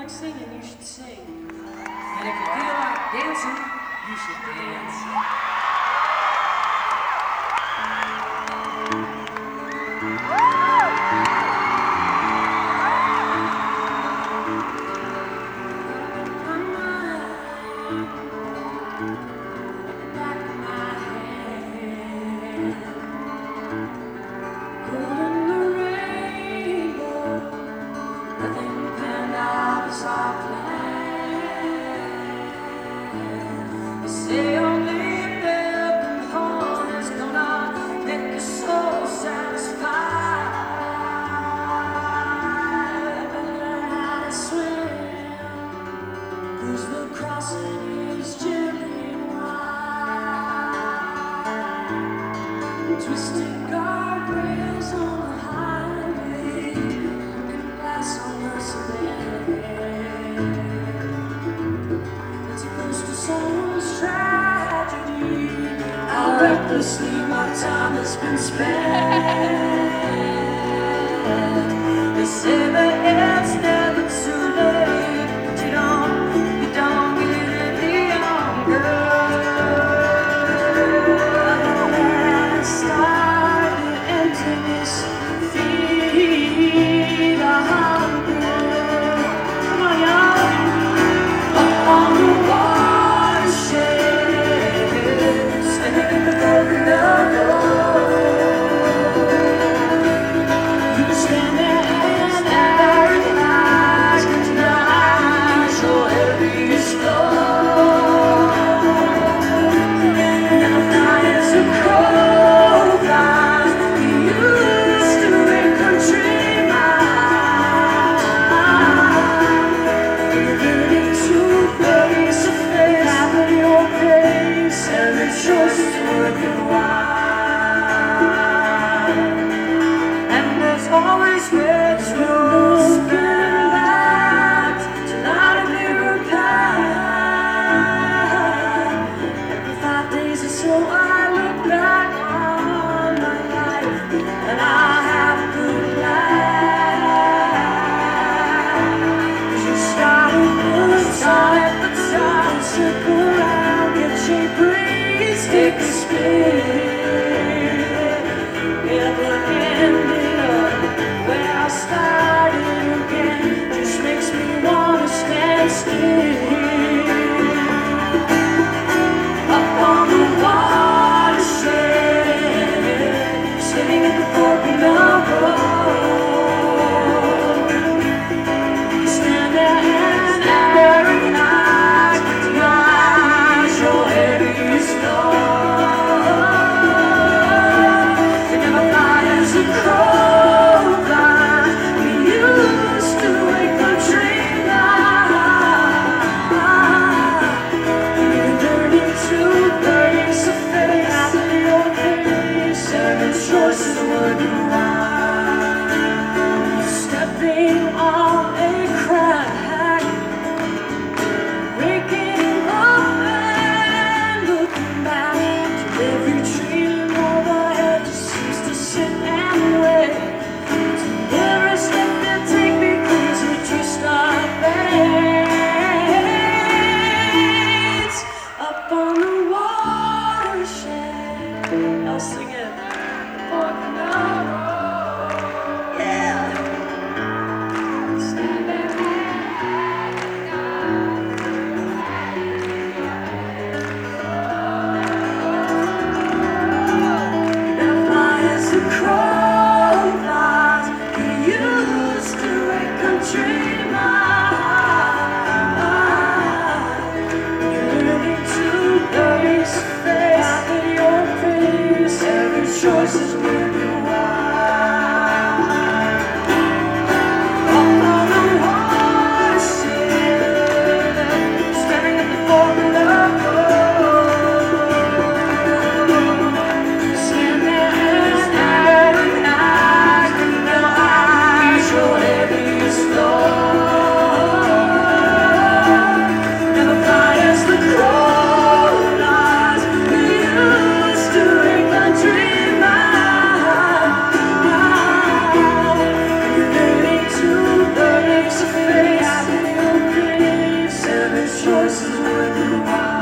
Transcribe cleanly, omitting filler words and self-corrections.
like singing, you should sing. And if you feel like dancing, you should dance. Say only living home is gonna make your soul satisfied. But learn how to swim, 'cause the crossing is gently wide. Twisted guardrails on the highway, broken glass on the cement. It's close to someone's tragedy. How recklessly my time has been spent. They say that it's never too late, but you don't get any younger. And I started emptiness, feed a hunger. Come on, y'all. Up on the watershed, standing in the broken road. You stand there and agonize, recognize your heaviest load. Now flying to crow flies, we used to in country miles. Face to face, having your pace, every choice is working wide. And there's always red rose spinning back to light a mirror path. Every 5 days or so I look back on my life, and I have a good life. 'Cause you started good time, but time circle around, get your breeze, take a spin. Never ending up where I started again, just makes me wanna stand still. Up on the watershed, sitting at the fork in the road. You stand there and agonize, recognize your heaviest load. choices when you are